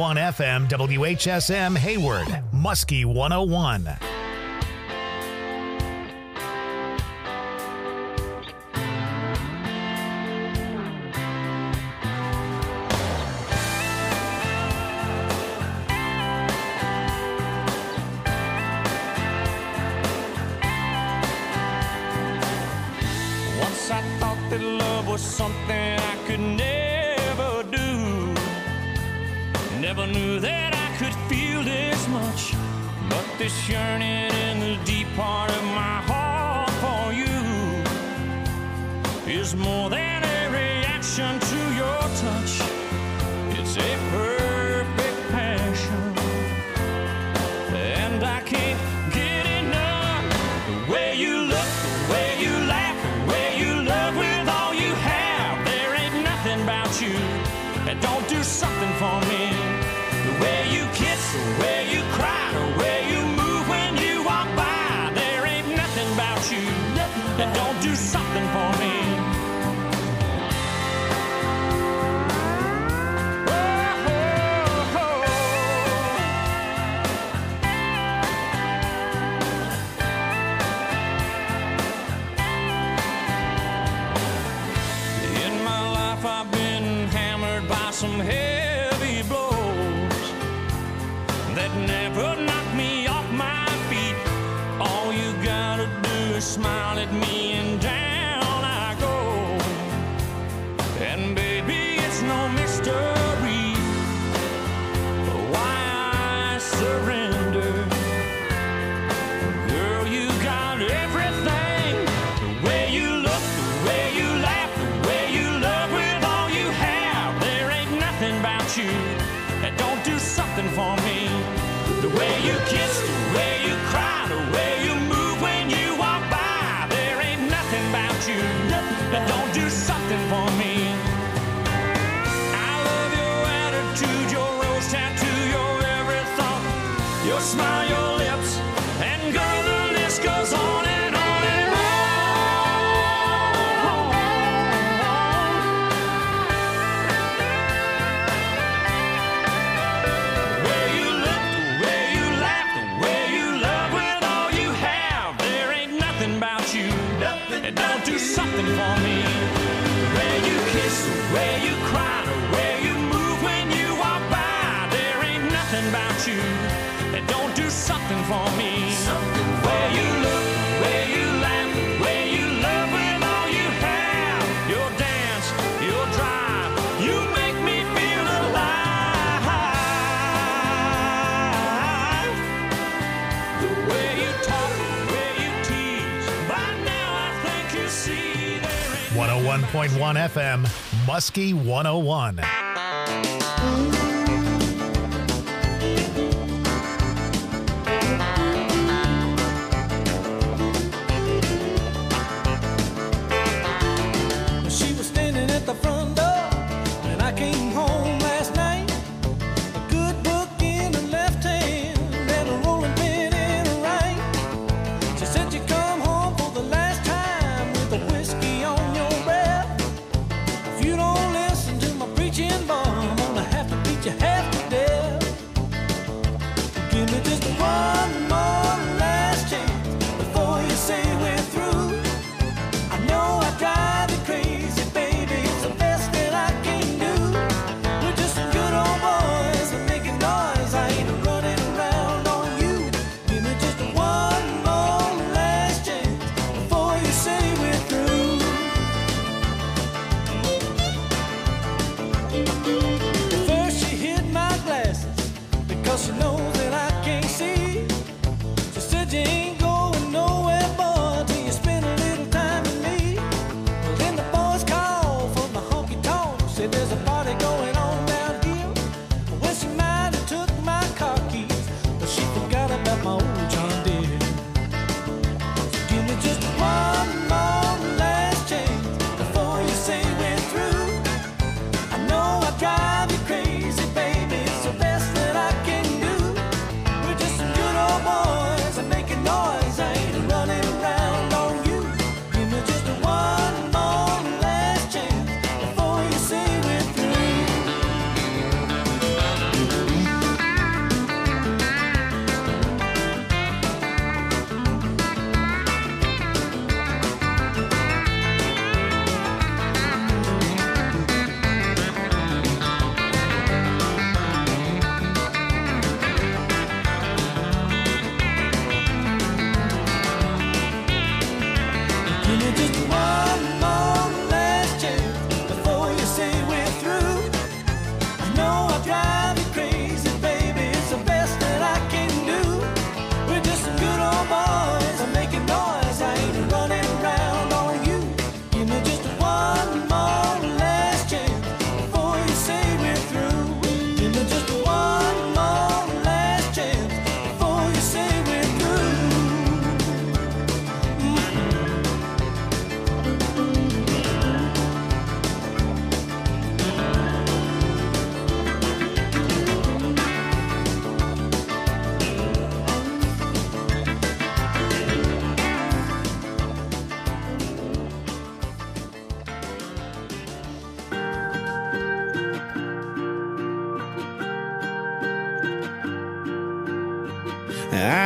FM WHSM Hayward, Muskie 101. Once I thought that love was something I could never do. Never knew that I could feel this much. But this yearning in the deep part of my heart for you is more than a reaction to your touch. It's a perfect passion, and I can't get enough. The way you look, the way you laugh, the way you love with all you have. There ain't nothing about you that don't do something for me. The way you kiss, the way you cry, the way you move when you walk by. There ain't nothing about you that don't do something for me. In my life I've been hammered by some heavy blows that never knocked me off my feet. All you gotta do is smile at me and down I go. And baby, it's no mystery why I surrender. Girl, you got everything. The way you look, the way you laugh, the way you love with all you have. There ain't nothing about you that don't do something for me. The way you kiss, the way you cry, the way you move when you walk by. There ain't nothing about you that don't do something for me. I love your attitude, your rose tattoo, your every thought, your smile, your lips, and girl, the list goes on and on and on. The way you look, the way you laugh, the way you love with all you have. There ain't nothing about you that don't do something for me. The way you kiss, the way you cry, the way you move when you walk by. There ain't nothing about you that don't do something for me. The way you look, the way you laugh, the way you love with all you have. Your dance, your drive, you make me feel alive. The way you talk, the way you tease. By now I think you see there ain't 101.1 FM, Muskie 101. She was standing at the front door when I came home last night. A good book in her left hand and a rolling pin in her right. She said you come home for the last time with a whiskey on your breath. If you don't listen to my preaching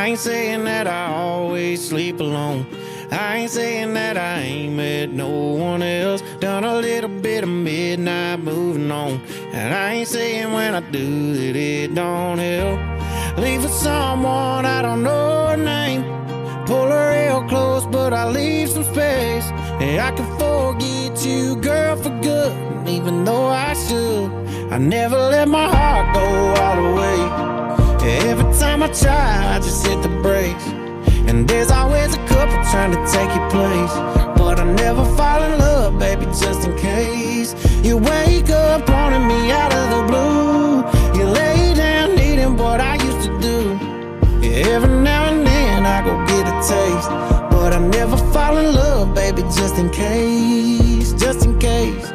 ain't saying that I always sleep alone. I ain't saying that I ain't met no one else. Done a little bit of midnight moving on. And I ain't saying when I do that it don't help. Leave with someone I don't know her name. Pull her real close, but I leave some space. And I can forget you, girl, for good. And even though I should, I never let my heart go all the way. Every time I try, I just hit the brakes. And there's always a couple trying to take your place. But I never fall in love, baby, just in case. You wake up wanting me out of the blue. You lay down needing what I used to do. Yeah, every now and then I go get a taste. But I never fall in love, baby, just in case. Just in case.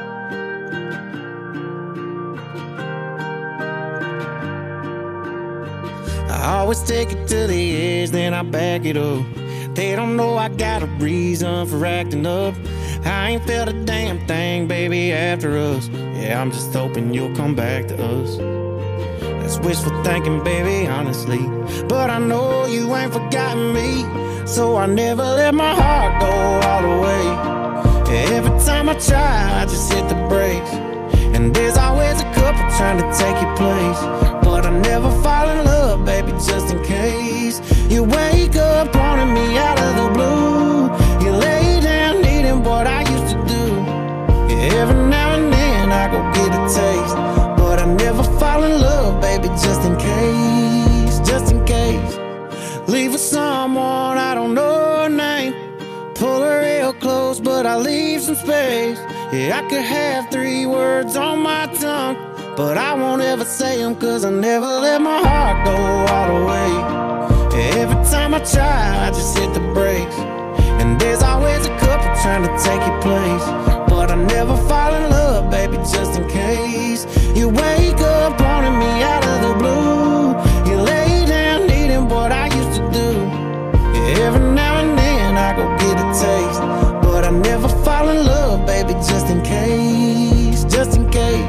I always take it to the edge, then I back it up. They don't know I got a reason for acting up. I ain't felt a damn thing, baby, after us. Yeah, I'm just hoping you'll come back to us. That's wishful thinking, baby, honestly. But I know you ain't forgotten me, so I never let my heart go all the way. Every time I try, I just hit the brakes. And there's always a couple trying to take your place. But I never fall in love, baby, just in case. You wake up wanting me out of the blue. You lay down needing what I used to do. Yeah, every now and then I go get a taste. But I never fall in love, baby, just in case. Just in case. Leave with someone I don't know her name. Pull her real close, but I leave some space. Yeah, I could have 3 words on my tongue, but I won't ever say them, cause I never let my heart go all the way. Every time I try, I just hit the brakes. And there's always a couple trying to take your place. But I never fall in love, baby, just in case. You wake up wanting me out of the blue. You lay down needing what I used to do. Yeah, every now and then I go get a taste. But I never fall in love, baby, just in case. Just in case.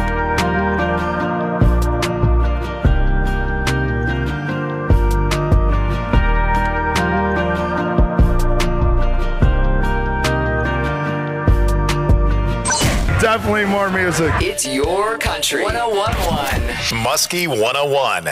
Definitely more music. It's your country. 101.1. Muskie 101.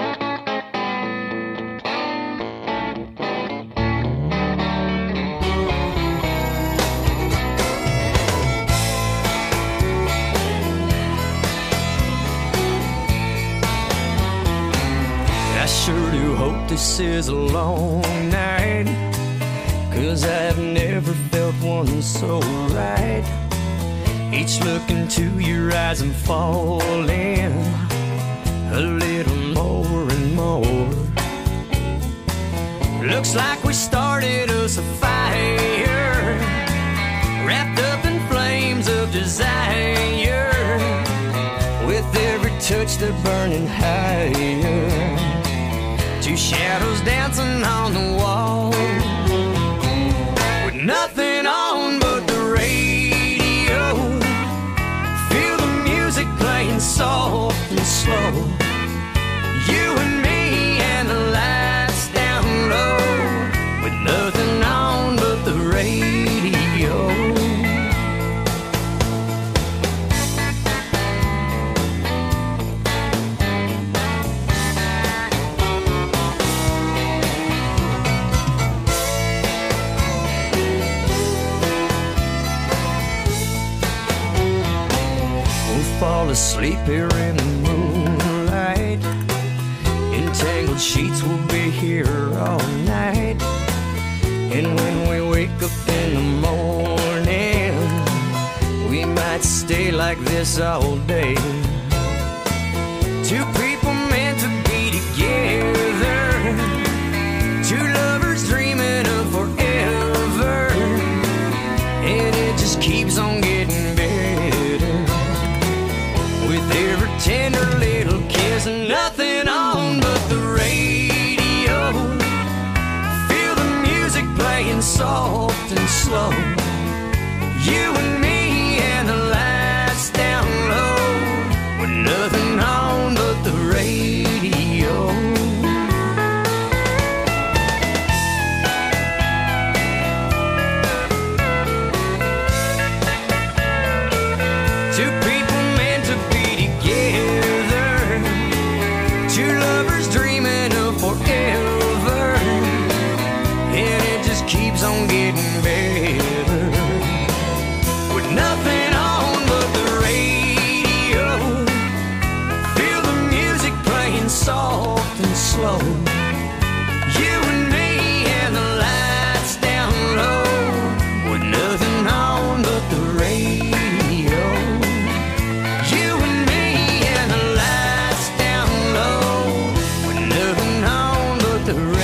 I sure do hope this is a long night, 'cause I've never felt one so right. Each look into your eyes I'm falling a little more and more. Looks like we started us a fire, wrapped up in flames of desire. With every touch they're burning higher, 2 shadows dancing on the wall, with nothing on but the radio. Feel the music playing soft and slow. You and me and the lights down low, with nothing on but the radio. Fall asleep here in the moonlight. Entangled sheets will be here all night. And when we wake up in the morning, we might stay like this all day. 2 people meant to be together, 2 lovers dreaming of forever. And it just keeps on getting better, with every tender little kiss and nothing on but the radio. Feel the music playing soft and slow. You and me and the lights down low, with nothing on but the radio. on getting better. With nothing on but the radio, feel the music playing soft and slow. You and me and the lights down low, with nothing on but the radio. You and me and the lights down low, with nothing on but the radio.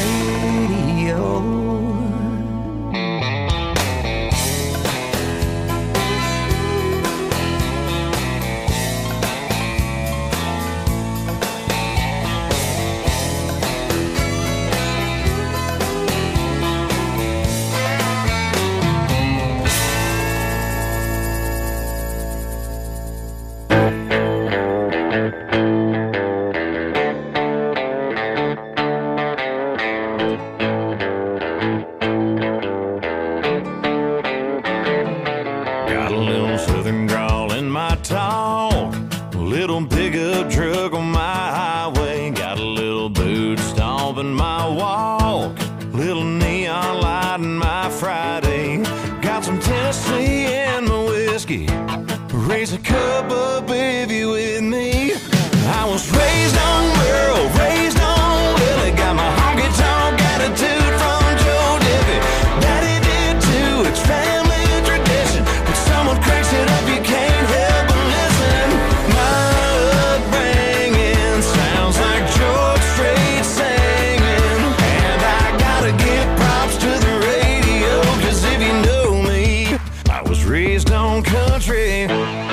Got a little southern drawl in my talk, a little pickup truck on my highway. Got a little boot stomp in my walk, little neon light in my Friday. Got some Tennessee in my whiskey, raise a cup up if you with me. I was raised on Merle, raised on Willie, got my honky tonk attitude from Joe Diffie. Daddy did too, it's family tradition. When someone cranks it up, you can't help but listen. My upbringing sounds like George Strait singing, and I gotta give props to the radio, 'cause if you know me, I was raised on country.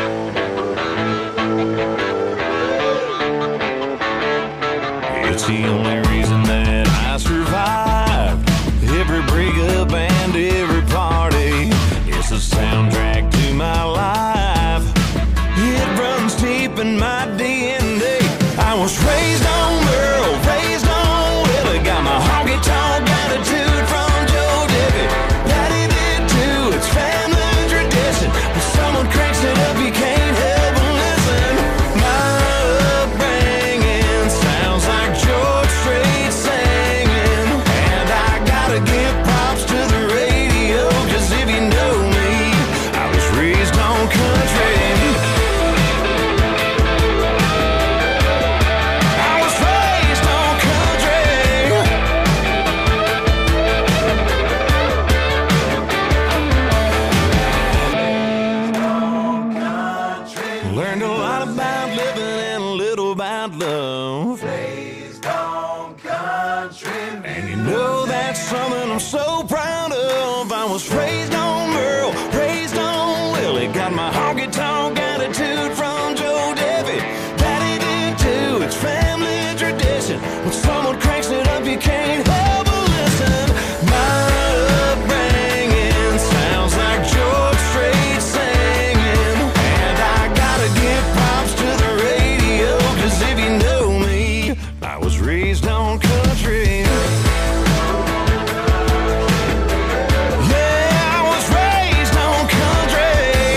It's the only reason that I survived every breakup and every party. It's the soundtrack to my life. It runs deep in my DNA. I was raised on Merle, raised on Willie, got my honky tonk attitude from Joe Diffie. Daddy did too, it's family tradition. When someone cranks it up, you can't help but listen. My upbringing sounds like George Strait singing, and I gotta give props to the radio, 'cause if you know me, I was raised on country. I was raised on country. Learned a lot about living and a little about love. And you know that's something I'm so proud of. I was raised on Merle, raised on Willie, got my honky tonk attitude from Joe Diffie. Daddy did too, it's family tradition. When someone cranks it up, you can't help but listen. My upbringing sounds like George Strait singing, and I gotta give props to the radio, 'cause if you know me, I was raised on country. Yeah, I was raised on country.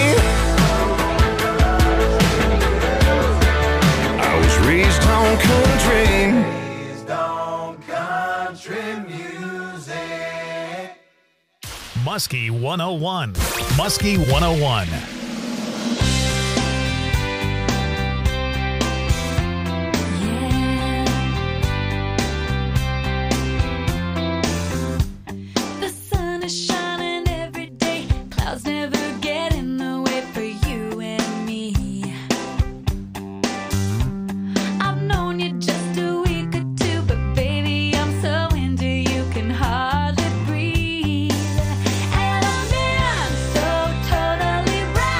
I was raised on country. Muskie 101. Muskie 101. The sun is shining every day. Clouds never get in the way for you and me. I've known you just a week or two, but baby, I'm so into you, can hardly breathe. And I'm in so totally right.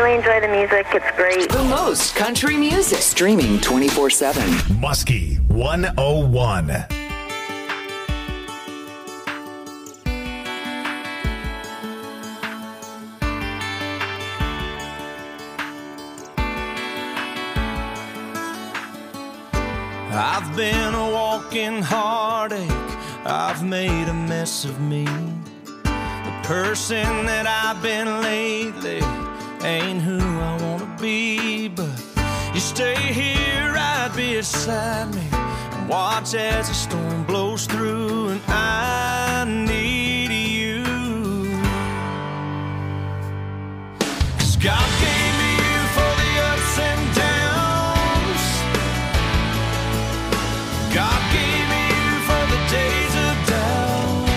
really enjoy the music. It's great. The most country music. Streaming 24/7. Muskie 101. I've been a walking heartache. I've made a mess of me. The person that I've been lately ain't who I wanna be. But you stay here right beside me and watch as the storm blows through. And I need you, 'cause God gave me you for the ups and downs. God gave me you for the days of doubt,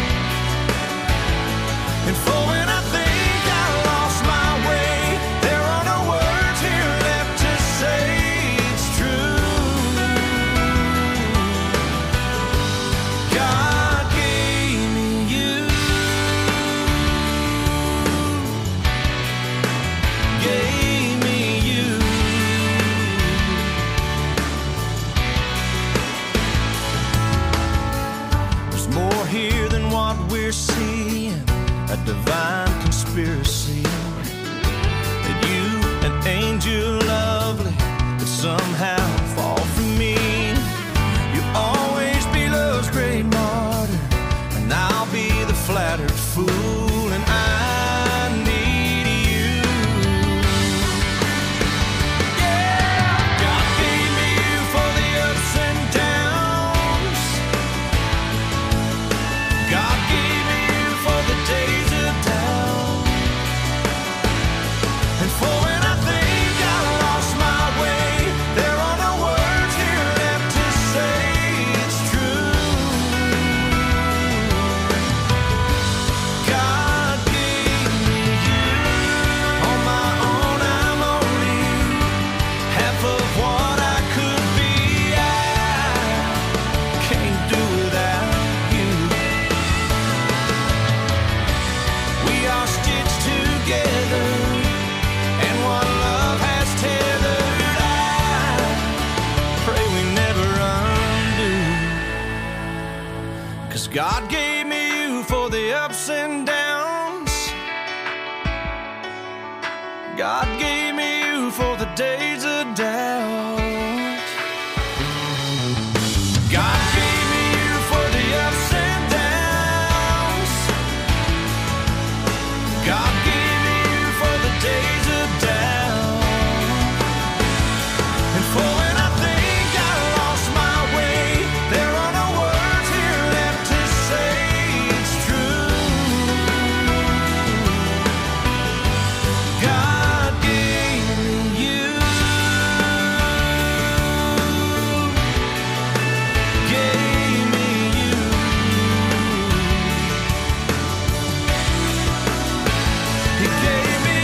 and for when I think I lost my way, there are no words here left to say it's true. God gave me you, gave me you. There's more here than what we're seeing, a divine conspiracy. That you, an angel lovely, could somehow fall from me. You'll always be love's great martyr, and I'll be the flattered fool. And I need you. Yeah, God gave me you for the ups and downs. God gave me you for the days of doubt, and for when I think I lost my way, there are no words here left to say it's true. God gave me you. On my own I'm only half of what I could be. I can't do without you. We are stitched together, and one love has tethered. I pray we never undo, 'cause God gave me you for the ups and downs. God gave me you for the days of doubt. God gave me you for the ups and downs. God gave me you for the days of doubt, and for when I think I lost my way, there are no words here left to say it's true. God gave me you, gave me you. He gave me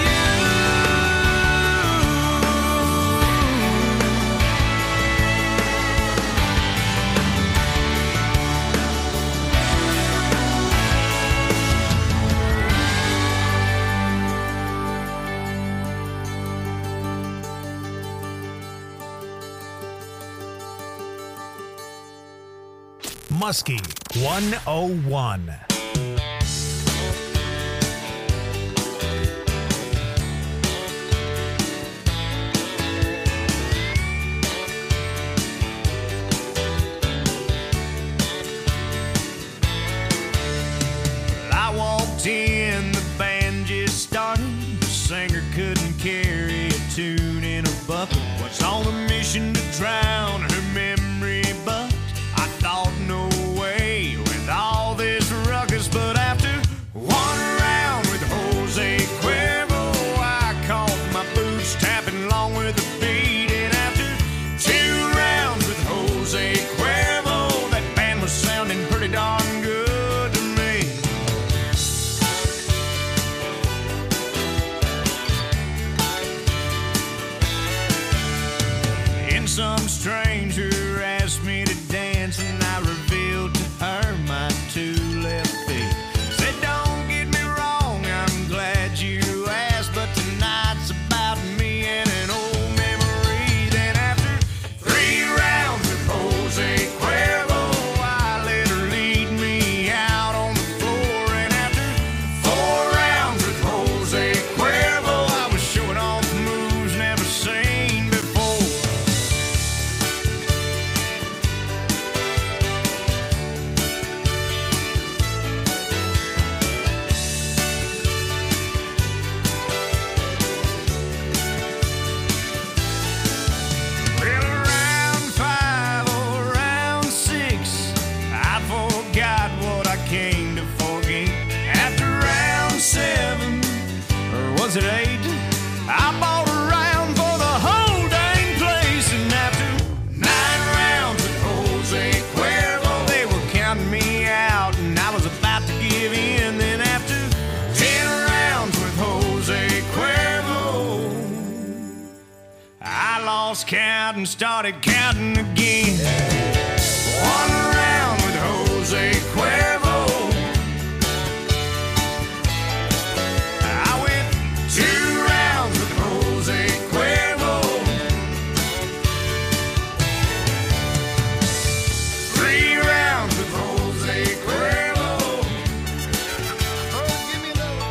Muskie 101. I walked in, the band just started. The singer couldn't carry a tune in a bucket. Was on a mission to drown her memory, but I thought, no way, with all this rugged lost count and started counting again. One round with Jose Cuervo. I went 2 rounds with Jose Cuervo. 3 rounds with Jose Cuervo. Oh, give me another.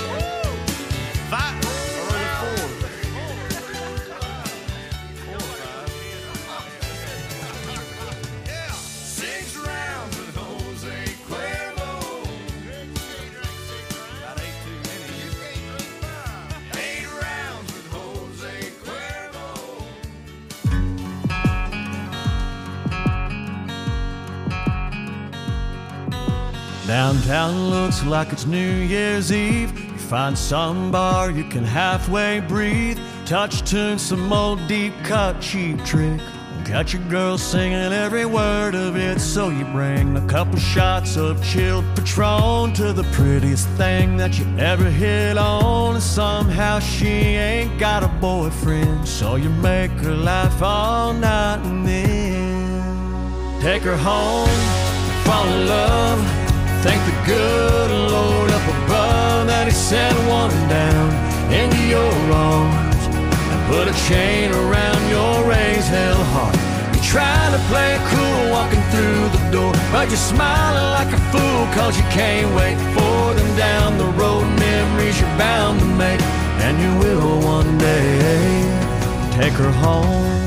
5 or 4. 6 rounds with Jose Cuervo. That ain't too many. 8 rounds with Jose Cuervo. Downtown looks like it's New Year's Eve. You find some bar you can halfway breathe. Touch tune, some old deep cut cheap trick. Got your girl singing every word of it. So you bring a couple shots of chilled Patron to the prettiest thing that you ever hit on. And somehow she ain't got a boyfriend, so you make her laugh all night and then take her home, fall in love. Thank the good Lord up above that he sent one down into your arms and put a chain around your raised hell heart. You're trying to play it cool walking through the door, but you're smiling like a fool cause you can't wait for them down the road. Memories you're bound to make, and you will one day take her home.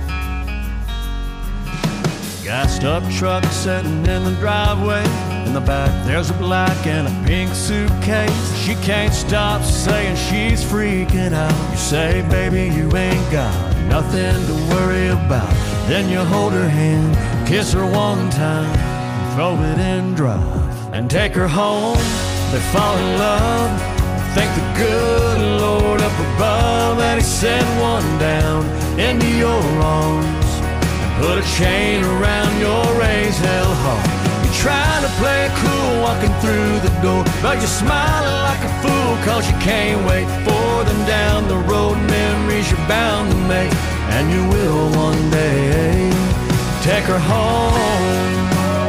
Gassed up truck sitting in the driveway. In the back there's a black and a pink suitcase. She can't stop saying she's freaking out. You say, baby, you ain't got nothing to worry about. Then you hold her hand, kiss her one time, and throw it in drive and take her home. They fall in love. Thank the good Lord up above that he sent one down into your arms and put a chain around your raised hell heart. Trying to play it cool walking through the door, but you're smiling like a fool cause you can't wait for them down the road. Memories you're bound to make, and you will one day take her home.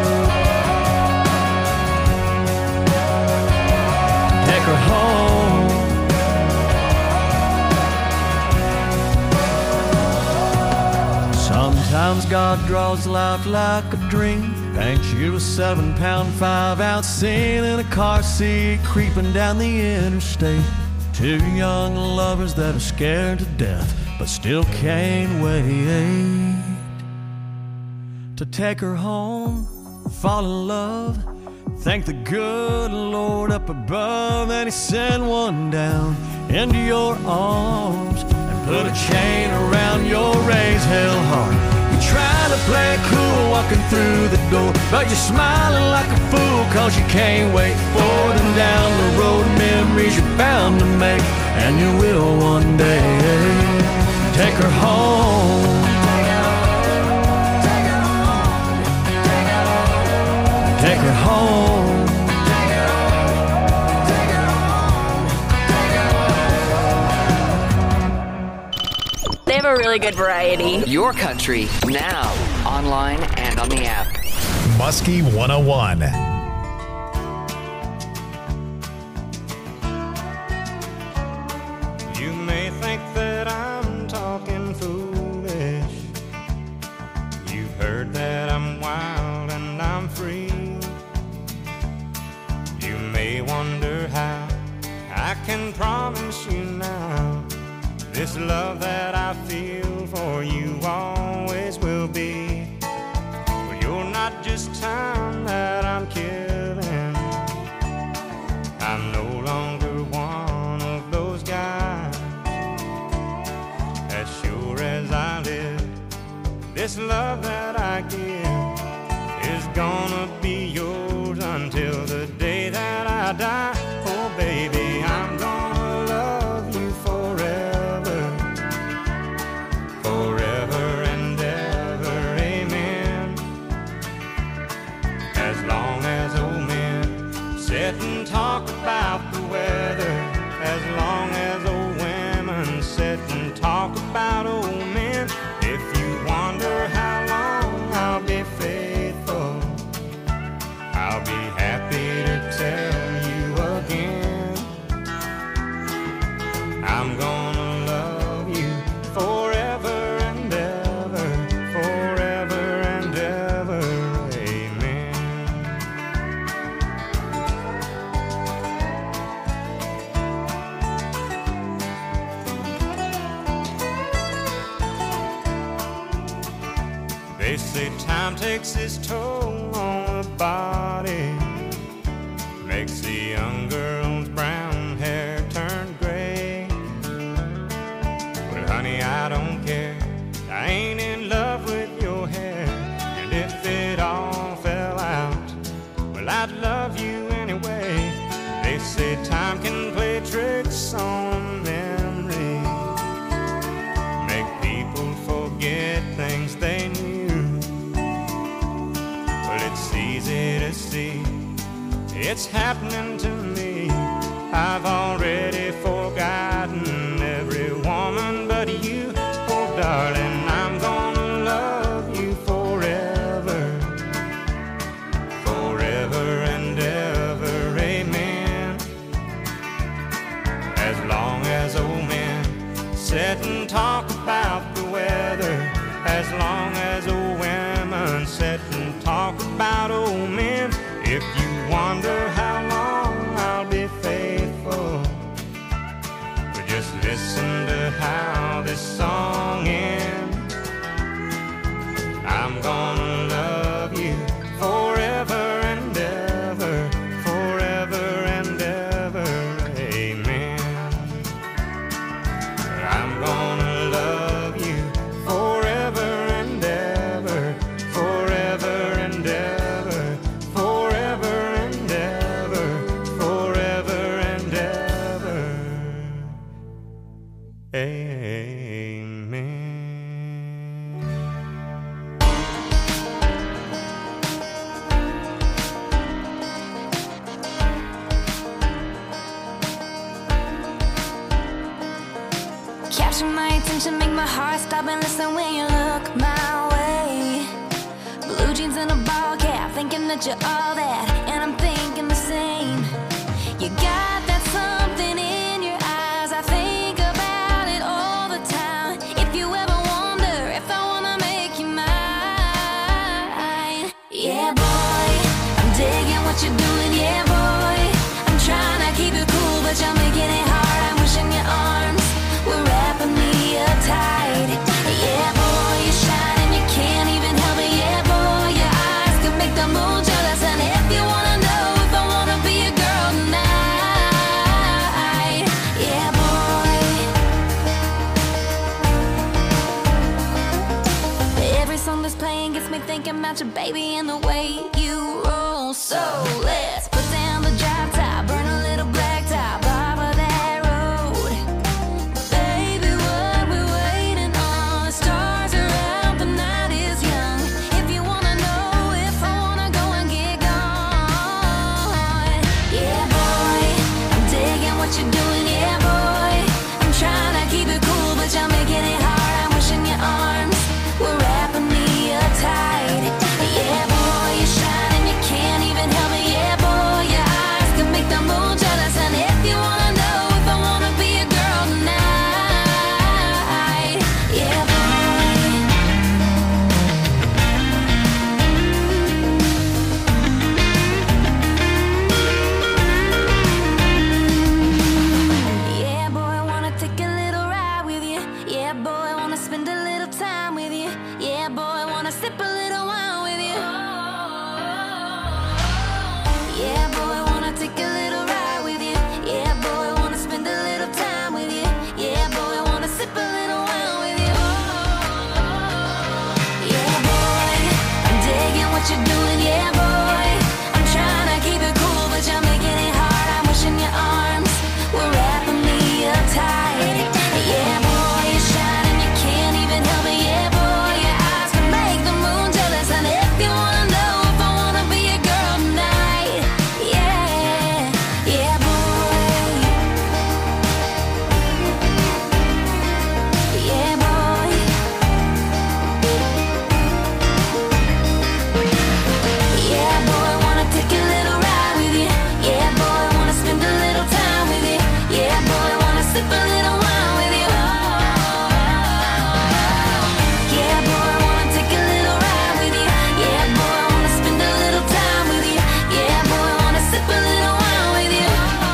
Take her home. Sometimes God draws life like a dream. Paints you a 7-pound 5-ounce scene in a car seat creeping down the interstate. 2 young lovers that are scared to death but still can't wait to take her home, fall in love. Thank the good Lord up above that he sent one down into your arms and put a chain around your raised hell heart. Trying to play it cool walking through the door, but you're smiling like a fool cause you can't wait for them down the road. Memories you're bound to make, and you will one day take her home. Take her home. They have a really good variety. Your country, now, online and on the app. Muskie 101. You may think that I'm talking foolish. You've heard that I'm wild and I'm free. You may wonder how I can promise you now this love that I feel for you always will be. Well, you're not just time that I'm killing. I'm no longer one of those guys. As sure as I live, this love that I give is gonna be yours until the day that I die. Oh baby, I'm gonna love you forever, forever and ever, amen. As long as old men sit and talk about the weather, as long as old women sit and talk about old men, They say time takes its toll on the body, makes the young girl's brown hair turn gray. Well, honey, I don't care. I ain't in love with your hair. And if it all fell out, well, I'd love you anyway. They say time can play tricks on memory, make people forget things they knew. Well, it's easy to see it's happening to me. I've already forgotten every woman but you. Oh, darling, I'm gonna love you forever, forever and ever, amen. As long as old men sit and talk about the weather, as long as old women sit and talk about old men. If you wonder how long I'll be faithful, but just listen to how this song ends. I'm gonna love you forever and ever, forever and ever, amen. I'm gonna love you forever and ever, forever and ever, forever and ever, forever and ever, amen. Capture my attention, make my heart stop and listen when you look my way. Blue jeans and a ball cap, thinking that you're all that, and I'm thinking the same. You got that something in your eyes, I think about it all the time. If you ever wonder if I wanna make you mine, yeah boy, I'm digging what you're doing, yeah boy. I'm trying to keep it cool, but you're making it hard. I'm wishing your arms were wrapping me up tight. Yeah boy, you shine and you can't even help it. Yeah boy, your eyes can make the moon jealous. And if you wanna know if I wanna be a girl tonight, yeah boy. Every song that's playing gets me thinking about your baby and the way you roll. So let's put down the drop top, burn a little black top off of that road. Baby, what we waiting on? The stars are out, the night is young. If you wanna know if I wanna go and get gone, yeah boy, I'm digging what you're doing, yeah boy. I'm trying to keep it cool, but you're making it hard. I'm wishing your arms were wrapping me up tight. Yeah boy, you shine and you can't even help it. Yeah boy, your eyes can make the moon jealous. And if you wanna know if I wanna be a girl tonight, yeah boy. Yeah boy, wanna take a little ride with you. Yeah boy, wanna spend a little time with you. Yeah boy, wanna sip a little wine with you. Yeah boy, wanna take a little ride with you. Yeah boy, wanna spend a little time with you. Yeah boy, wanna sip a little wine with you. Yeah boy, I'm digging what you're doing, yeah boy. I'm trying to keep it cool, but you're making it hard. I'm wishing your arms were wrapping me up tight. Yeah boy, you shine and you can't even help it. Yeah boy, your eyes can make the moon jealous. And if you wanna know if I wanna be a girl tonight, yeah, yeah boy, yeah boy. Yeah boy, wanna take a little ride with you. Yeah boy, wanna spend a little time with you. Yeah boy, wanna sip a little wine with you. Yeah boy, wanna take a little ride with you. Yeah boy, wanna spend a little time with you. Yeah boy, wanna sip a little wine with you.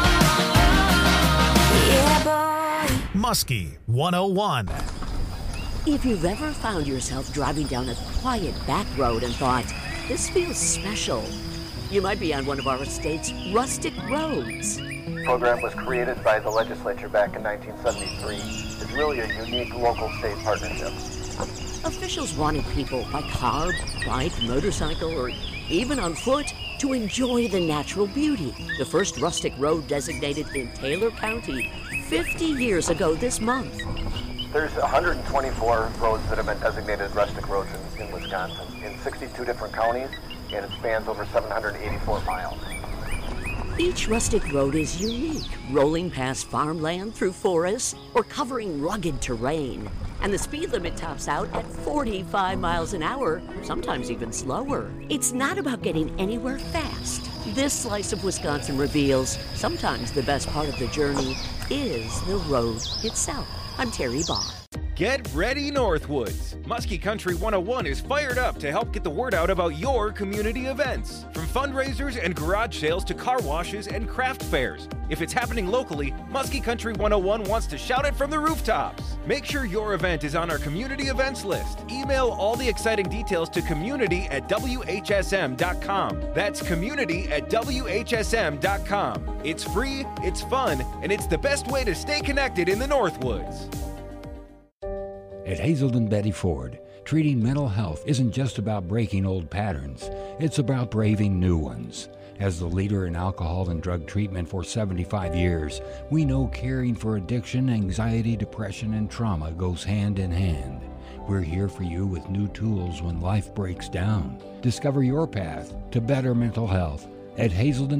Yeah boy. Muskie 101. If you've ever found yourself driving down a quiet back road and thought, this feels special, you might be on one of our state's rustic roads. The program was created by the legislature back in 1973. It's really a unique local-state partnership. Officials wanted people by car, bike, motorcycle, or even on foot to enjoy the natural beauty. The first rustic road designated in Taylor County 50 years ago this month. There's 124 roads that have been designated rustic roads in Wisconsin in 62 different counties, and it spans over 784 miles. Each rustic road is unique, rolling past farmland through forests or covering rugged terrain. And the speed limit tops out at 45 miles an hour, sometimes even slower. It's not about getting anywhere fast. This slice of Wisconsin reveals sometimes the best part of the journey is the road itself. I'm Terry Barr. Get ready, Northwoods! Muskie Country 101 is fired up to help get the word out about your community events. From fundraisers and garage sales to car washes and craft fairs. If it's happening locally, Muskie Country 101 wants to shout it from the rooftops. Make sure your event is on our community events list. Email all the exciting details to community@whsm.com. That's community@whsm.com. It's free, it's fun, and it's the best way to stay connected in the Northwoods. At Hazelden Betty Ford, treating mental health isn't just about breaking old patterns, it's about braving new ones. As the leader in alcohol and drug treatment for 75 years, we know caring for addiction, anxiety, depression, and trauma goes hand in hand. We're here for you with new tools when life breaks down. Discover your path to better mental health at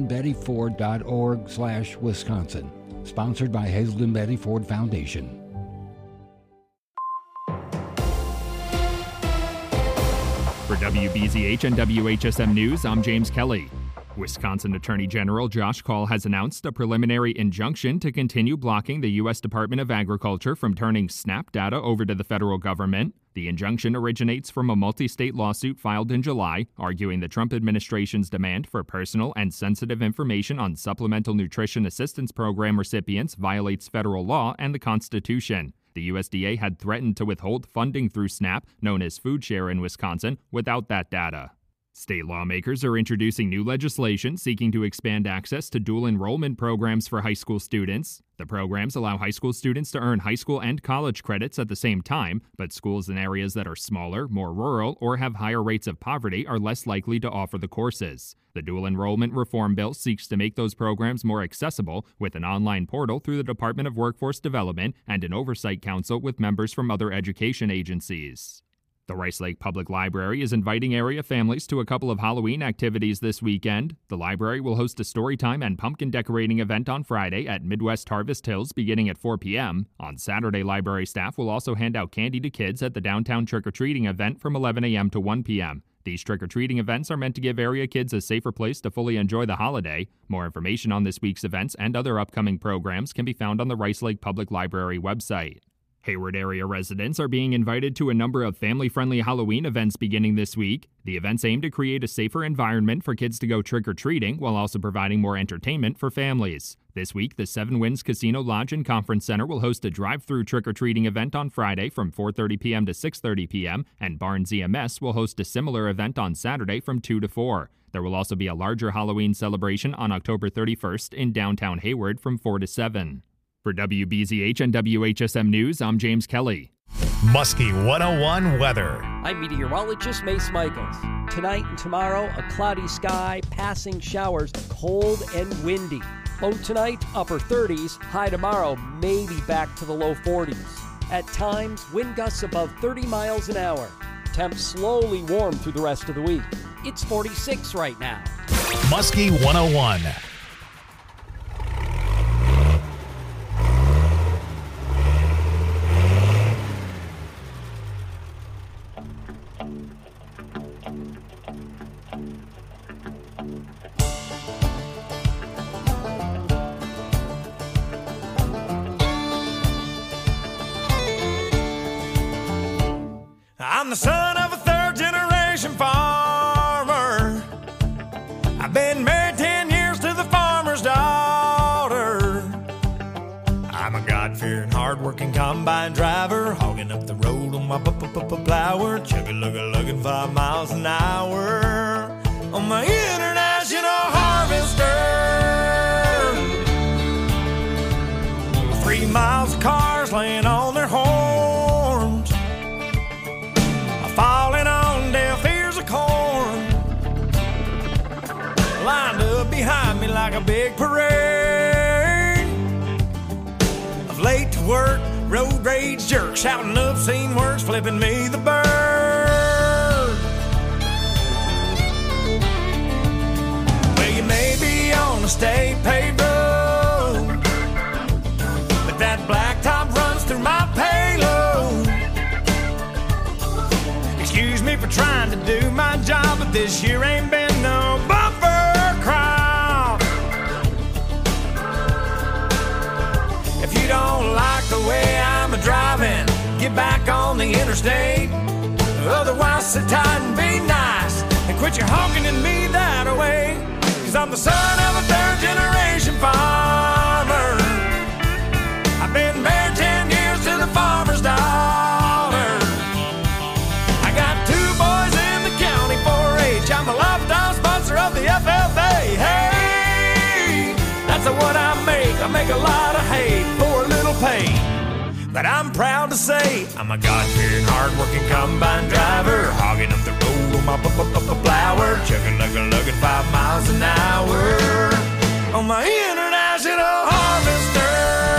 hazeldenbettyford.org/Wisconsin. Sponsored by Hazelden Betty Ford Foundation. For WBZH and WHSM News, I'm James Kelly. Wisconsin Attorney General Josh Kaul has announced a preliminary injunction to continue blocking the U.S. Department of Agriculture from turning SNAP data over to the federal government. The injunction originates from a multi-state lawsuit filed in July, arguing the Trump administration's demand for personal and sensitive information on Supplemental Nutrition Assistance Program recipients violates federal law and the Constitution. The USDA had threatened to withhold funding through SNAP, known as Food Share in Wisconsin, without that data. State lawmakers are introducing new legislation seeking to expand access to dual enrollment programs for high school students. The programs allow high school students to earn high school and college credits at the same time, but schools in areas that are smaller, more rural, or have higher rates of poverty are less likely to offer the courses. The dual enrollment reform bill seeks to make those programs more accessible with an online portal through the Department of Workforce Development and an oversight council with members from other education agencies. The Rice Lake Public Library is inviting area families to a couple of Halloween activities this weekend. The library will host a storytime and pumpkin decorating event on Friday at Midwest Harvest Hills beginning at 4 p.m. On Saturday, library staff will also hand out candy to kids at the downtown trick-or-treating event from 11 a.m. to 1 p.m. These trick-or-treating events are meant to give area kids a safer place to fully enjoy the holiday. More information on this week's events and other upcoming programs can be found on the Rice Lake Public Library website. Hayward area residents are being invited to a number of family-friendly Halloween events beginning this week. The events aim to create a safer environment for kids to go trick-or-treating while also providing more entertainment for families. This week, the Seven Winds Casino Lodge and Conference Center will host a drive-through trick-or-treating event on Friday from 4:30 p.m. to 6:30 p.m., and Barnes EMS will host a similar event on Saturday from 2 to 4. There will also be a larger Halloween celebration on October 31st in downtown Hayward from 4 to 7. For WBZH and WHSM News, I'm James Kelly. Muskie 101 weather. I'm meteorologist Mace Michaels. Tonight and tomorrow, a cloudy sky, passing showers, cold and windy. Low tonight, upper 30s. High tomorrow, maybe back to the low 40s. At times, wind gusts above 30 miles an hour. Temps slowly warm through the rest of the week. It's 46 right now. Muskie 101. I'm the son of a third-generation farmer. I've been married 10 years to the farmer's daughter. I'm a God-fearing, hard hard-working combine driver, hogging up the road on my plower, chugga-lugga-lugging 5 miles an hour on my international harvester. 3 miles of cars laying on their horns, falling on deaf ears of corn, lined up behind me like a big parade of late to work, road rage jerks, shouting obscene words, flipping me the bird. Well, you may be on a state paved road, but that blacktop runs through my payload. Excuse me for trying to do my job, but this year ain't been no bumper crop. If you don't like the way I'm a-driving, get back on the interstate. Otherwise, sit tight and be nice and quit your honking at me that way. 'Cause I'm the son of a third-generation farmer. I've been married 10 years to the farmer's daughter. I got 2 boys in the county 4-H. I'm a lifetime sponsor of the FFA. Hey, that's what I make a lot of hay for a little pay. But I'm proud to say I'm a God-fearing, hard-working combine driver, hogging up the road on my plower, chugga-lugga-lugging 5 miles an hour on my international harvester.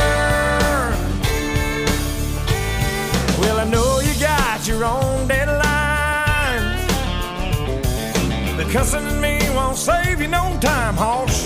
Well, I know you got your own deadlines, but cussing at me won't save you no time, hoss.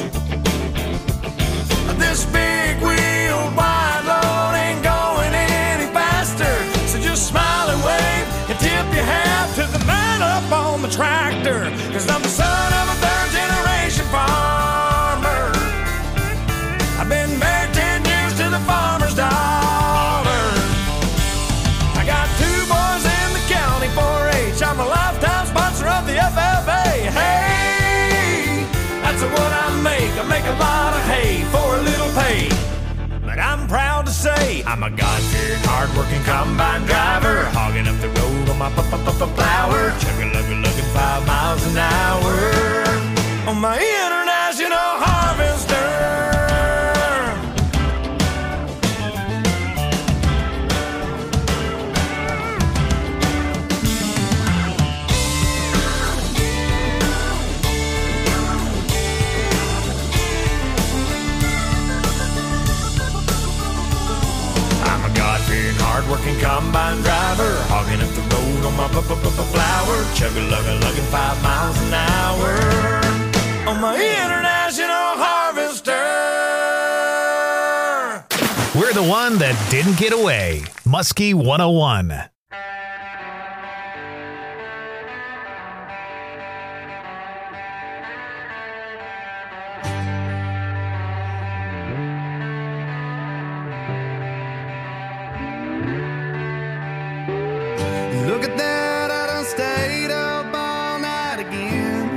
This big wheeled wide load ain't going any faster, so just smile and wave and tip your hat to the man up on the tractor. 'Cause I'm the son of a third-generation farmer. I've been married 10 years to the farmer's daughter. I got 2 boys in the county 4-H. I'm a lifetime sponsor of the FFA. Hey, that's what I make a lot of hay for a little pay. But I'm proud to say I'm a God-fearing, hard-working combine driver, hogging up the road on my plower, chugga-lugga-lugging 5 miles an hour on my international harvester. Hard-working combine driver, hogging up the road on my plower, chugga-lugga-lugging 5 miles an hour on my international harvester. We're the one that didn't get away. Muskie 101. Look at that, I done stayed up all night again.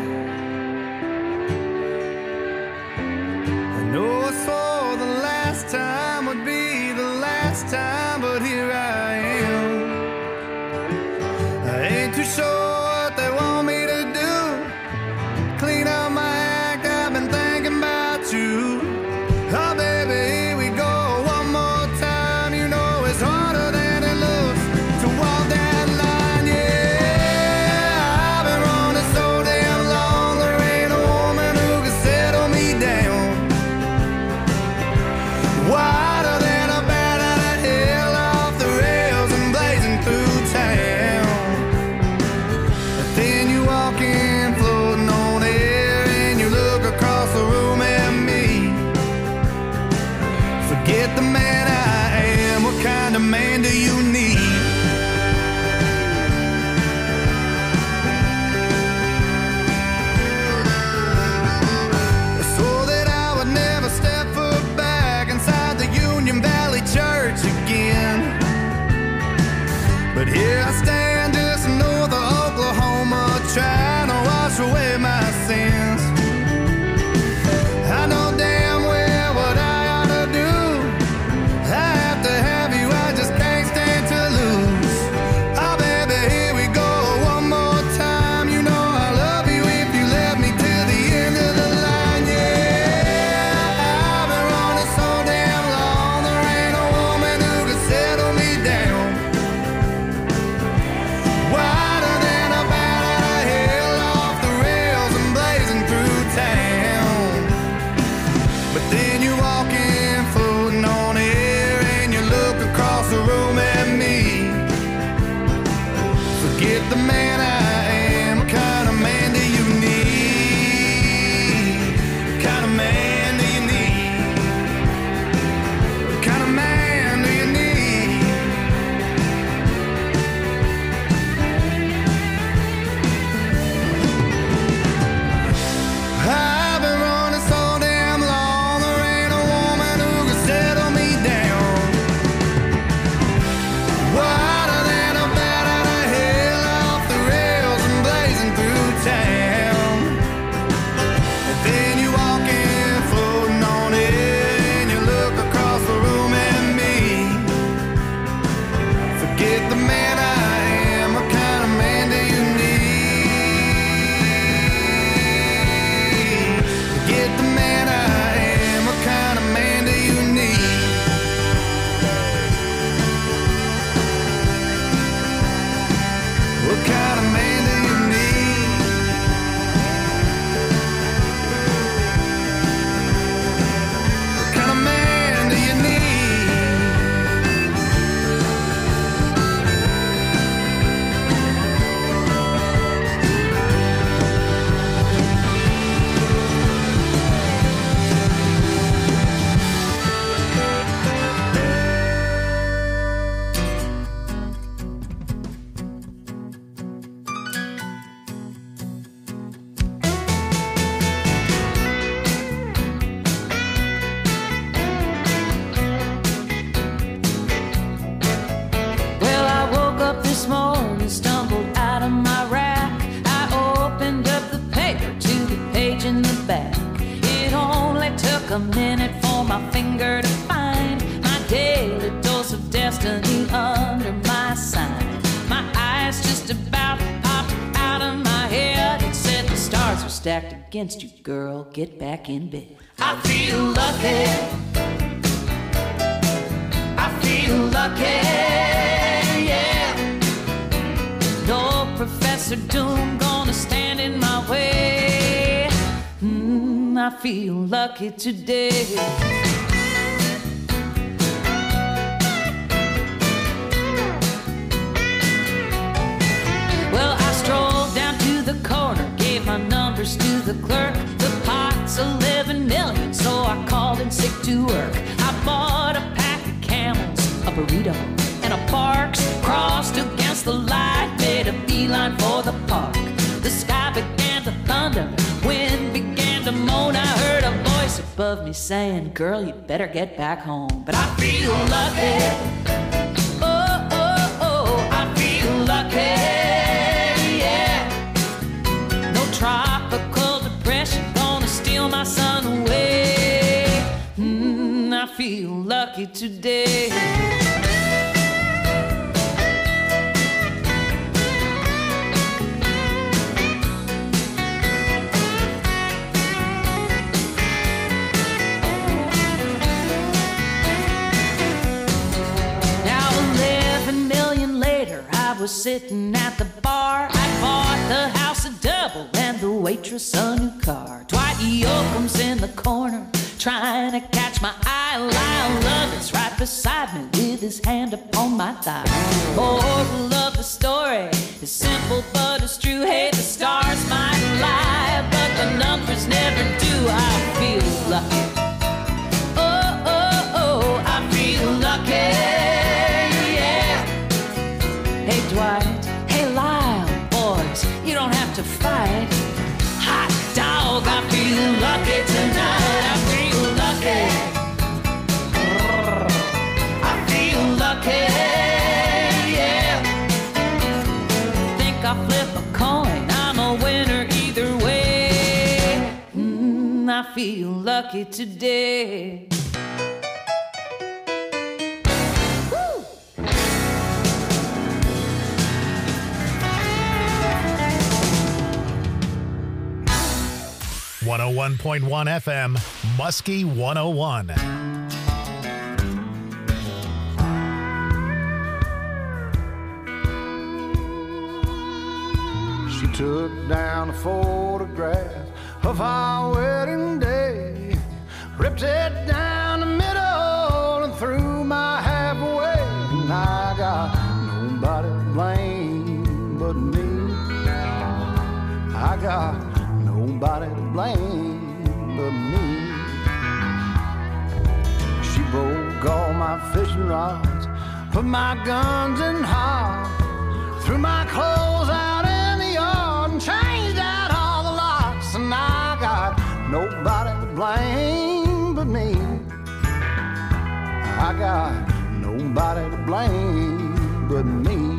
I know I swore the last time would be the last time, but here I am. I ain't too sure what they want me to do. Clean up my act, I've been thinking about you. Oh baby, here we go one more time. You know it's harder than it looks to walk that line, yeah. I've been running so damn long, there ain't a woman who can settle me down. Wider than a bat out of hell, I then you walk in floating on air and you look across the room at me. Forget the man I am, what kind of man do you need? What kind of man do you need? What kind of man do you need? I've been running so damn long, there ain't a woman who can settle me down. Wider than a bat out of hell, off the rails and blazing through town. And then you walk in, floating on air, and you look across the room at me. Forget the man I am, what kind of man do you need? Forget the man I am, what kind of man do you need? What kind of man do you need? What kind of man do you need? Well, I woke up this morning, stumbled out of my rack. I opened up the paper to the page in the back. It only took a minute for my finger to find my daily dose of destiny under my sign. My eyes just about popped out of my head. It said the stars are stacked against you, girl. Get back in bed. I feel lucky. I feel lucky, yeah. No Professor Doom gonna stand in my way. I feel lucky today. Well, I strolled down to the corner, gave my numbers to the clerk. The pot's 11 million, so I called in sick to work. I bought a pack of Camels, a burrito, and a Barks. Crossed against the light, made a beeline for the park. The sky began to thunder, wind began to moan. I heard a voice above me saying, girl, you better get back home. But I feel lucky. Oh, oh, oh, I feel lucky, yeah. No tropical depression gonna steal my sun away. I feel lucky today. Now 11 million later, I was sitting at the bar. I bought the house a double and the waitress a new car. Dwight Yoakam's in the corner, trying to catch my eye. Lyle Lovett's right beside me with his hand upon my thigh. Moral of the story is simple but it's true. Hey, the stars might lie, but the numbers never do. I feel lucky. Oh, oh, oh, I feel lucky, yeah. Hey, Dwight, hey, Lyle, boys, you don't have to fight. Hot dog, I feel lucky tonight. I feel lucky. I feel lucky, yeah. Think I'll flip a coin, I'm a winner either way. I feel lucky today. 101.1 FM, Muskie 101. She took down a photograph of our wedding day, ripped ripped it down the middle and threw my half away. And I got nobody to blame but me. I got nobody to blame but me. She broke all my fishing rods, put my guns in hog, threw my clothes out in the yard and changed out all the locks. And I got nobody to blame but me. I got nobody to blame but me.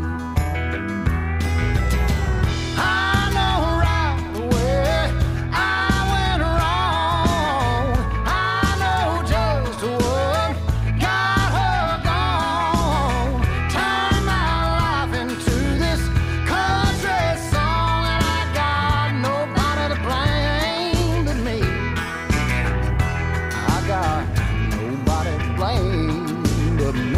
I know right away I went wrong. I know just what got her gone. Turned my life into this country song, and I got nobody to blame but me. I got nobody to blame but me.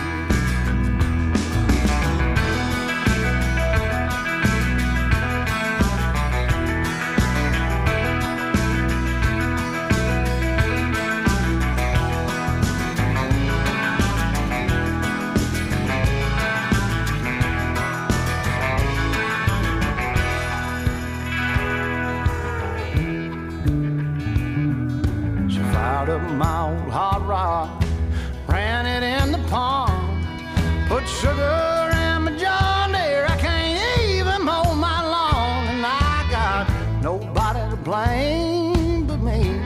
She fired up my old hot rod, ran it in the pond, put sugar in my John Deere. I can't even mow my lawn, and I got nobody to blame but me.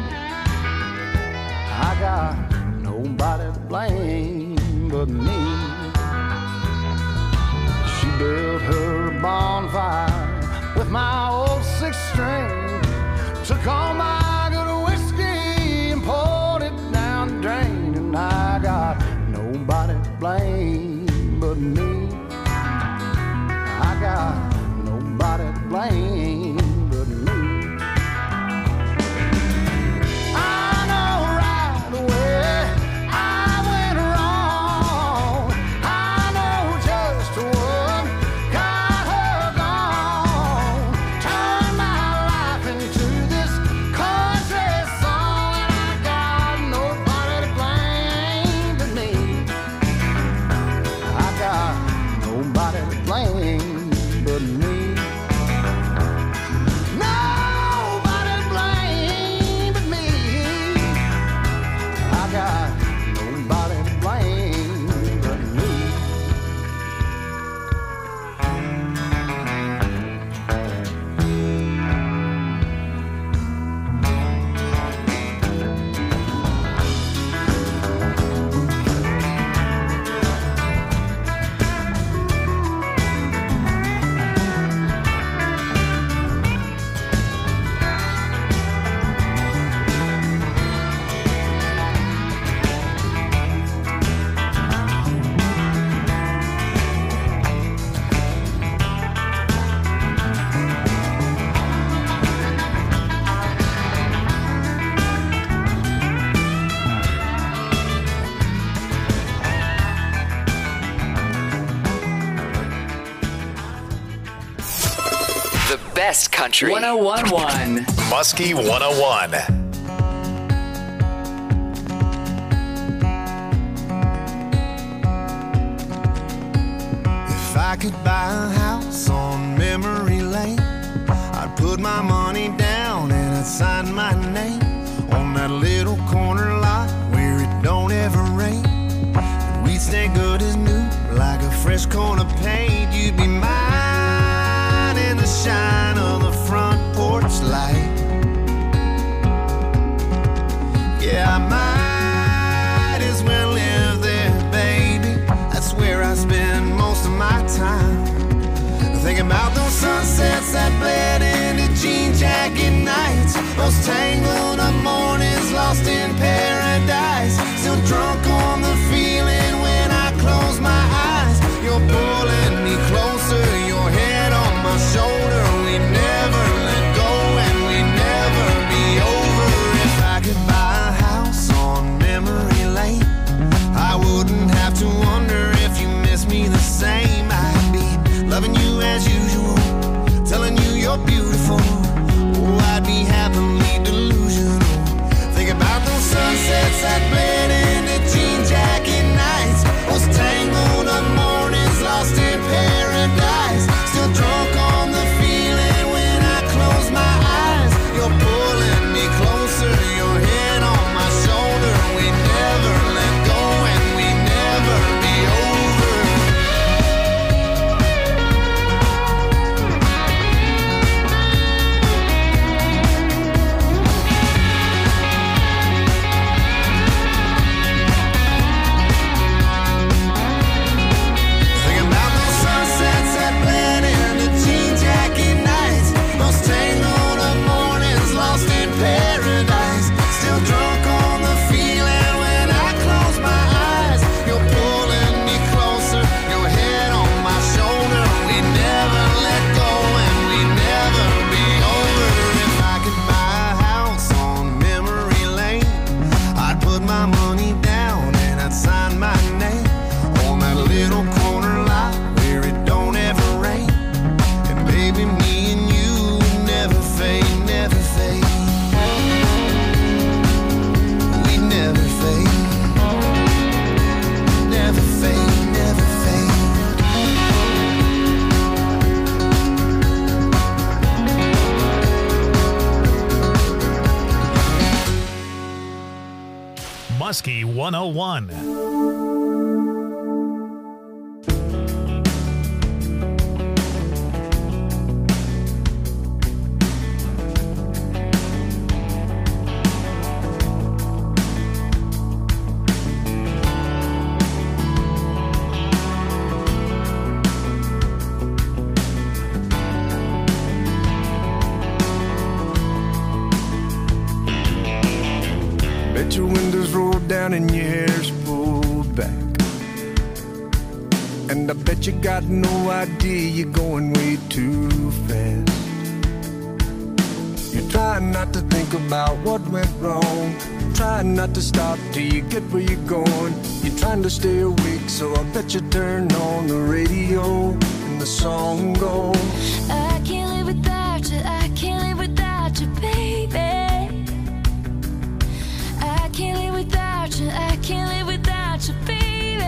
I got nobody to blame but me. She built her a bonfire with my old six string, took all my good whiskey and poured it down the drain, and I got nobody to blame but me. I got nobody to blame but me. I know right away I went wrong. I know just what got her gone. Turned my life into this country song, and I got nobody to blame but me. I got nobody to blame but me. Nobody to blame but me. I got nobody to blame but me. The best country. 1011. Muskie 101. If I could buy a house on memory lane, I'd put my money down and I'd sign my name on that little corner lot where it don't ever rain. And we'd stay good as new, like a fresh coat of paint. You'd be mine in the shine of the front porch light. Yeah, I might as well live there, baby. That's where I spend most of my time. Thinking about those sunsets that bled into jean jacket nights, those tangled up mornings lost in paradise. Muskie 101. Bet your windows rolled down and your hair's pulled back. And I bet you got no idea you're going way too fast. You're trying not to think about what went wrong, trying not to stop till you get where you're going. You're trying to stay awake, so I bet you turn on the radio and the song goes, I can't live without you, I can't live without you, baby. I can't live without you, I can't live without you, baby.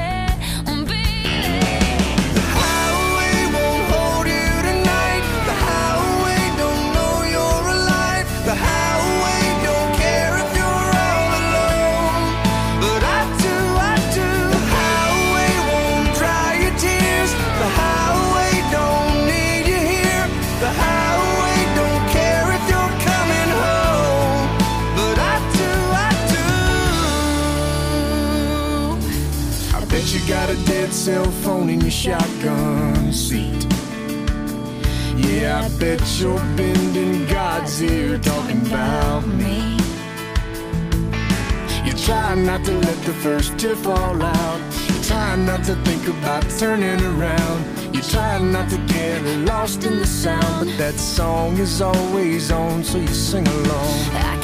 The highway won't hold you tonight. The highway don't know you're alive. The highway don't care if you're all alone. But I do. The highway won't dry your tears. The highway don't need you here. The highway don't care if you're coming home. But I do. I bet you got a dead cell phone in your shotgun seat. Yeah, I bet you're bending God's ear talking about me. You're trying not to let the first tear fall out. You're trying not to think about turning around. You're trying not to get lost in the sound. But that song is always on, so you sing along. I